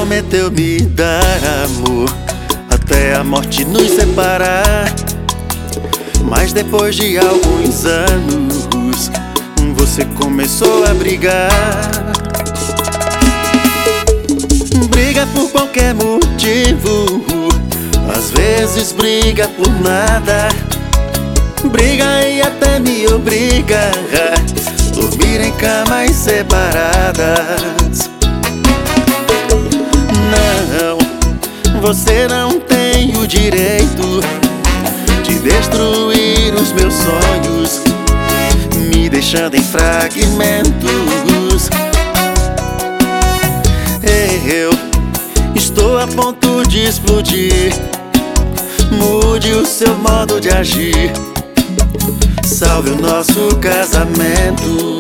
prometeu me dar amor até a morte nos separar. Mas depois de alguns anos você começou a brigar. Briga por qualquer motivo, às vezes briga por nada. Briga e até me obriga a dormir em camas separadas. Não, você não tem o direito de destruir os meus sonhos, me deixando em fragmentos. Eu estou a ponto de explodir. Mude o seu modo de agir, salve o nosso casamento.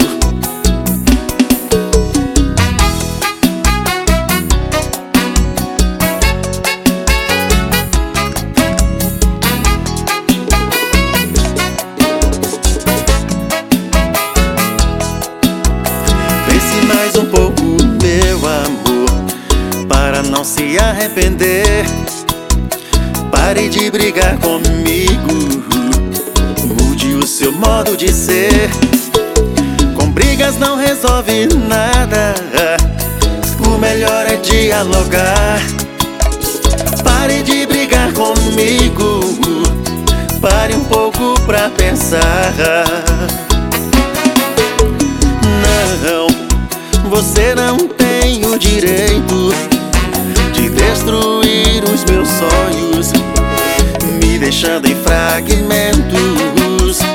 Pense mais um pouco, meu amor, para não se arrepender. Pare de brigar comigo, mude o seu modo de ser. Com brigas não resolve nada, o melhor é dialogar. Pare de brigar comigo, pare um pouco pra pensar. Não, você não tem o direito de destruir os meus sonhos, me deixando em fragmentos.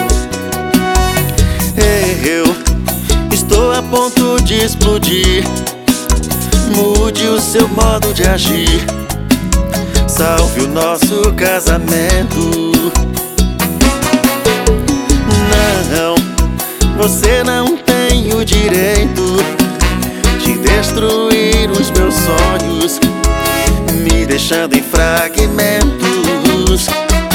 Eu estou a ponto de explodir. Mude o seu modo de agir, salve o nosso casamento. Não, você não tem o direito de destruir os meus sonhos, me deixando em fragmentos.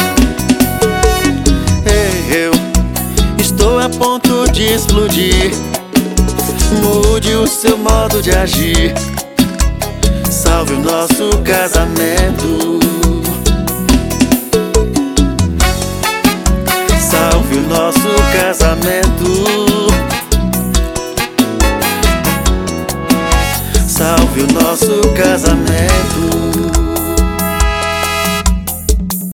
Eu estou a ponto de explodir. Mude o seu modo de agir, salve o nosso casamento. Salve o nosso casamento. Salve o nosso casamento.